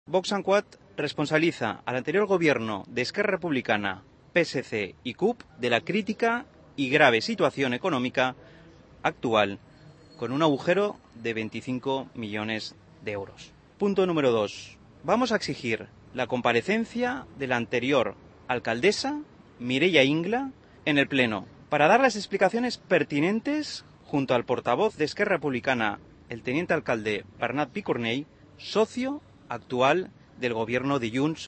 Vox en Quad responsabiliza al anterior gobierno de Esquerra Republicana, PSC y CUP de la crítica y grave situación económica actual, con un agujero de 25 millones de euros. Punto número 2. Vamos a exigir la comparecencia de la anterior alcaldesa, Mireia Ingla, en el Pleno, para dar las explicaciones pertinentes junto al portavoz de Esquerra Republicana, el teniente alcalde Bernat Picornell, socio actual del gobierno de Junts